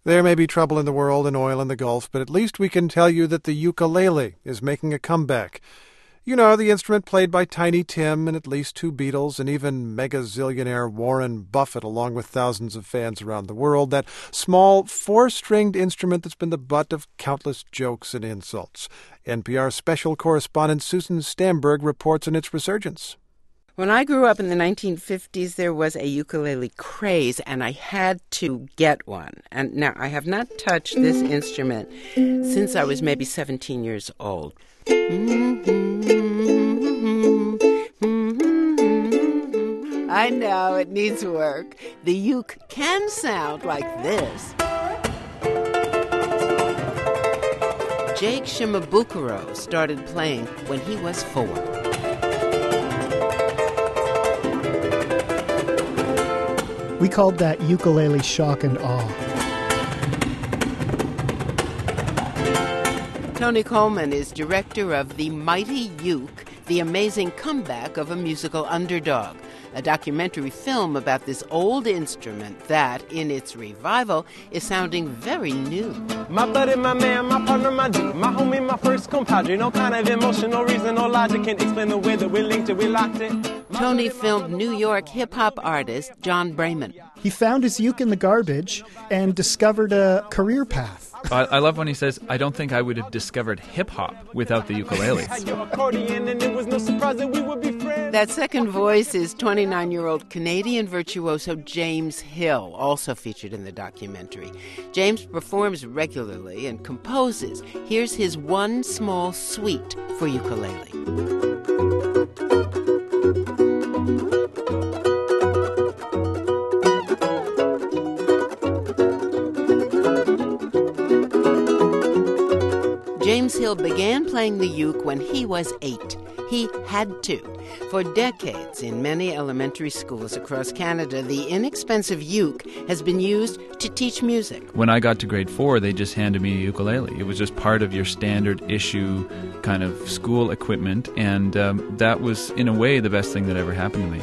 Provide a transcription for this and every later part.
There may be trouble in the world and oil in the Gulf, but at least we can tell you that the ukulele is making a comeback. You know, the instrument played by Tiny Tim and at least 2 Beatles and even mega-zillionaire Warren Buffett, along with thousands of fans around the world. That small 4-stringed instrument that's been the butt of countless jokes and insults. NPR special correspondent Susan Stamberg reports on its resurgence. When I grew up in the 1950s, there was a ukulele craze, and I had to get one. And now, I have not touched this instrument since I was maybe 17 years old. I know, it needs work. The uke can sound like this. Jake Shimabukuro started playing when he was 4. We called that ukulele shock and awe. Tony Coleman is director of The Mighty Uke, The Amazing Comeback of a Musical Underdog, a documentary film about this old instrument that, in its revival, is sounding very new. My buddy, my man, my partner, my dude, my homie, my first compadre. No kind of emotional reason or logic can explain the way that we linked it, we locked it. Tony filmed New York hip-hop artist John Brayman. He found his uke in the garbage and discovered a career path. I love when he says, I don't think I would have discovered hip-hop without the ukulele. That second voice is 29-year-old Canadian virtuoso James Hill, also featured in the documentary. James performs regularly and composes. Here's his one small suite for ukulele. James Hill began playing the uke when he was 8. He had to. For decades, in many elementary schools across Canada, the inexpensive uke has been used to teach music. When I got to grade 4, they just handed me a ukulele. It was just part of your standard issue kind of school equipment, and that was, in a way, the best thing that ever happened to me.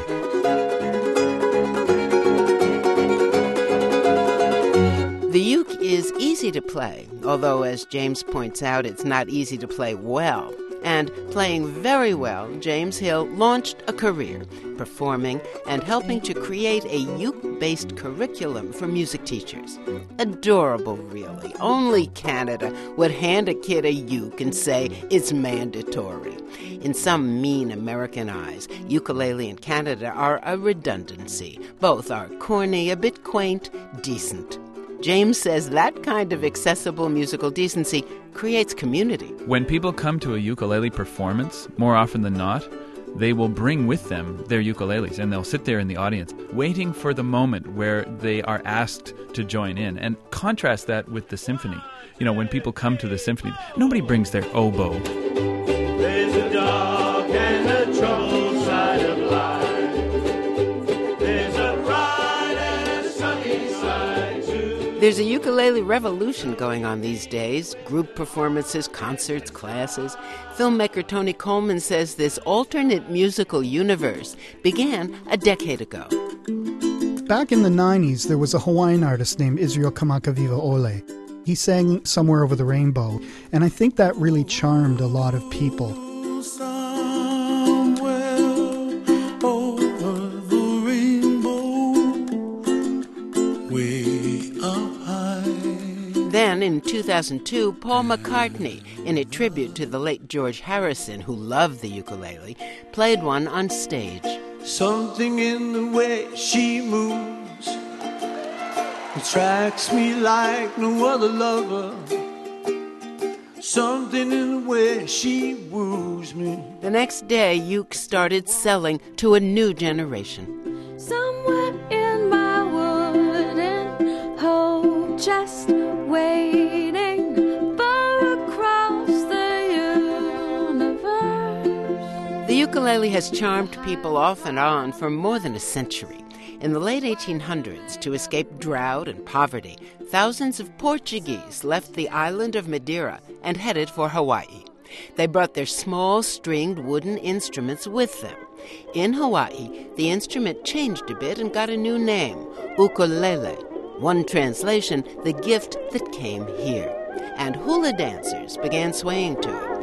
The uke is easy to play, although, as James points out, it's not easy to play well. And playing very well, James Hill launched a career, performing and helping to create a uke-based curriculum for music teachers. Adorable, really. Only Canada would hand a kid a uke and say it's mandatory. In some mean American eyes, ukulele and Canada are a redundancy. Both are corny, a bit quaint, decent. James says that kind of accessible musical decency creates community. When people come to a ukulele performance, more often than not, they will bring with them their ukuleles, and they'll sit there in the audience waiting for the moment where they are asked to join in. And contrast that with the symphony. You know, when people come to the symphony, nobody brings their oboe. There's a dark and a troubled side of life. There's a bright and a sunny side too. There's a ukulele revolution going on these days. Group performances, concerts, classes. Filmmaker Tony Coleman says this alternate musical universe began a decade ago. Back in the 90s, there was a Hawaiian artist named Israel Kamakawiwa Ole. He sang Somewhere Over the Rainbow, and I think that really charmed a lot of people. Then, in 2002, Paul McCartney, in a tribute to the late George Harrison, who loved the ukulele, played one on stage. Something in the way she moves attracts me like no other lover. Something in the way she woos me. The next day, uke started selling to a new generation. Somewhere in my wooden hole, just waiting far across the universe. The ukulele has charmed people off and on for more than a century. In the late 1800s, to escape drought and poverty, thousands of Portuguese left the island of Madeira and headed for Hawaii. They brought their small stringed wooden instruments with them. In Hawaii, the instrument changed a bit and got a new name, ukulele. One translation, the gift that came here. And hula dancers began swaying to it.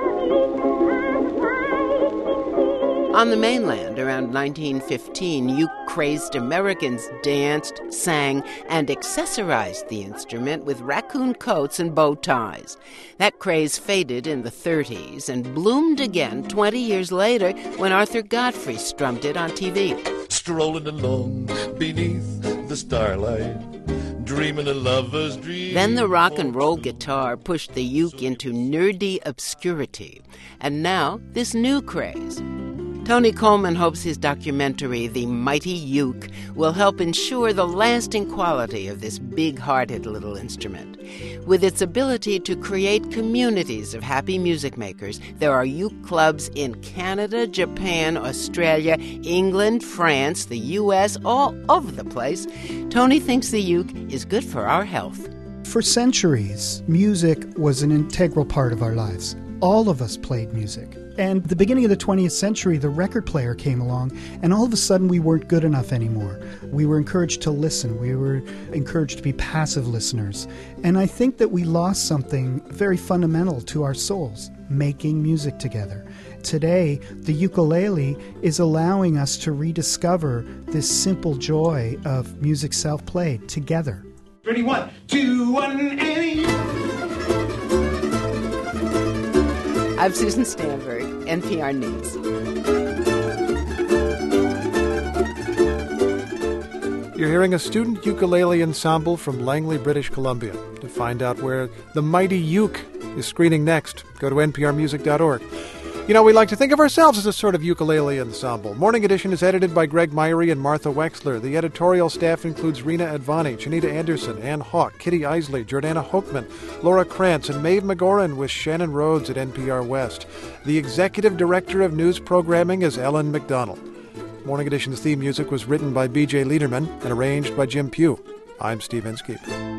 On the mainland, around 1915, uke-crazed Americans danced, sang, and accessorized the instrument with raccoon coats and bow ties. That craze faded in the 30s and bloomed again 20 years later when Arthur Godfrey strummed it on TV. Strolling along beneath the starlight, dreaming a lover's dream. Then the rock and roll guitar pushed the uke into nerdy obscurity. And now, this new craze. Tony Coleman hopes his documentary, The Mighty Uke, will help ensure the lasting quality of this big-hearted little instrument. With its ability to create communities of happy music makers, there are uke clubs in Canada, Japan, Australia, England, France, the U.S., all over the place. Tony thinks the uke is good for our health. For centuries, music was an integral part of our lives. All of us played music. And the beginning of the 20th century, the record player came along, and all of a sudden we weren't good enough anymore. We were encouraged to listen. We were encouraged to be passive listeners. And I think that we lost something very fundamental to our souls, making music together. Today, the ukulele is allowing us to rediscover this simple joy of music self-played together. Ready, 1, 2, 1, and... I'm Susan Stanberg, NPR News. You're hearing a student ukulele ensemble from Langley, British Columbia. To find out where The Mighty Uke is screening next, go to nprmusic.org. You know, we like to think of ourselves as a sort of ukulele ensemble. Morning Edition is edited by Greg Myrie and Martha Wexler. The editorial staff includes Rena Advani, Janita Anderson, Ann Hawk, Kitty Isley, Jordana Hochman, Laura Krantz, and Maeve McGoran with Shannon Rhodes at NPR West. The executive director of news programming is Ellen McDonald. Morning Edition's theme music was written by B.J. Liederman and arranged by Jim Pugh. I'm Steve Inskeep.